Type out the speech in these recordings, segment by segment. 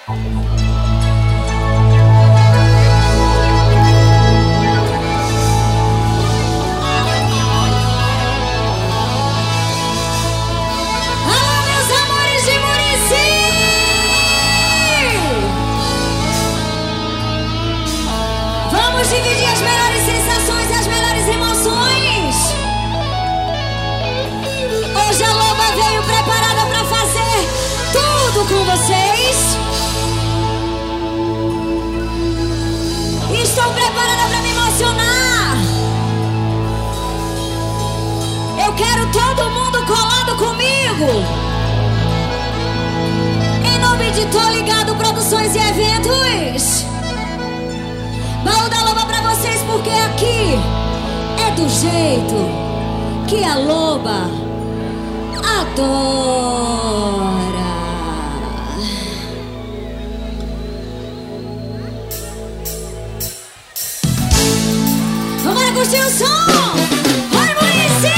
Vamos dividir as melhores sensações e as melhores emoções. Hoje a Loba veio preparada pra fazer tudo com vocês. Estou preparada pra me emocionar. Eu quero todo mundo colado comigo. Em nome de Tô Ligado Produções e Eventos, Baú da Loba pra vocês, porque aqui é do jeito que a Loba adora. Vamos curtir o som! Oi, Muricy!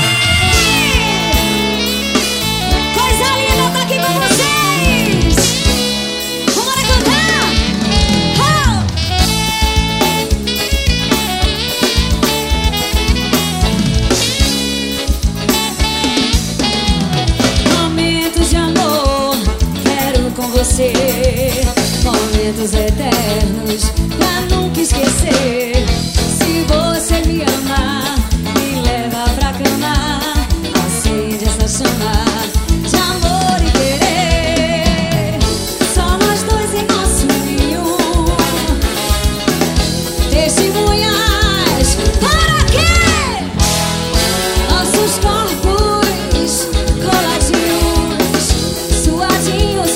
Coisa linda tá aqui com vocês! Vamos cantar! Momentos eternos pra nunca esquecer. Se você me amar, me leva pra cama, acende essa chama de amor e querer. Só nós dois em nosso ninho, testemunhas para quê? Nossos corpos coladinhos, suadinhos.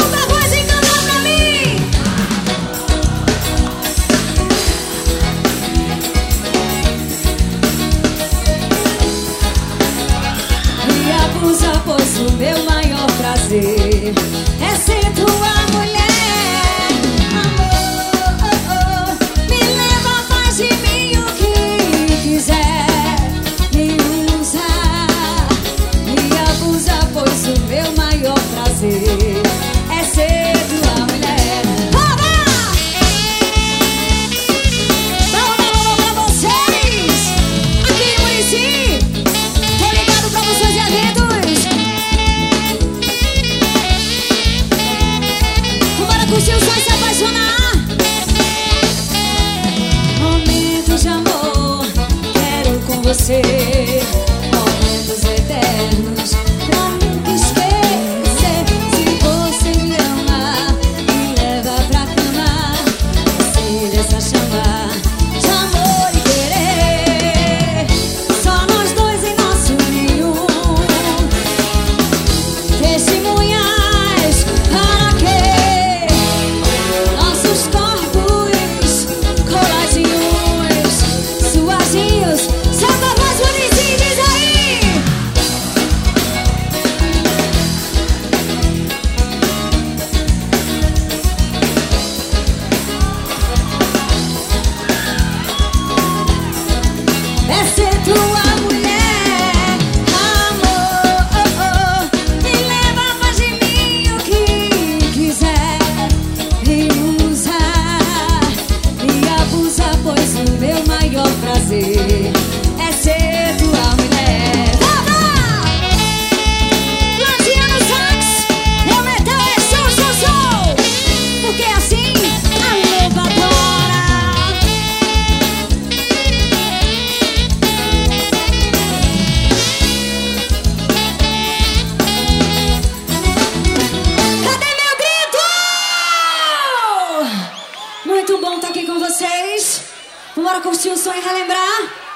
Pois o meu maior prazer é ser tua mulher. Amor, me leva, faz de mim o que quiser. Me usa, me abusa, pois o meu maior prazer é ser tua mulher. Baú da Loba pra vocês, aqui no Muricy. Tô ligado pra vocês e eventos. Curtir o som e se apaixonar. Momentos de amor, quero com você. Momentos eternos pra nunca esquecer. Se você me ama, me leva pra cama, acende essa chama de amor e querer. Só nós dois em nosso ninho, testemunhas para quê? É ser tua mulher, amor, me leva, faz de mim o que quiser. Me usa, me abusa, pois o meu maior prazer é ser tua mulher. Luciano Sax, eu meto show, porque assim a Loba adora. Muito bom estar aqui com vocês. Vamos curtir o som e relembrar.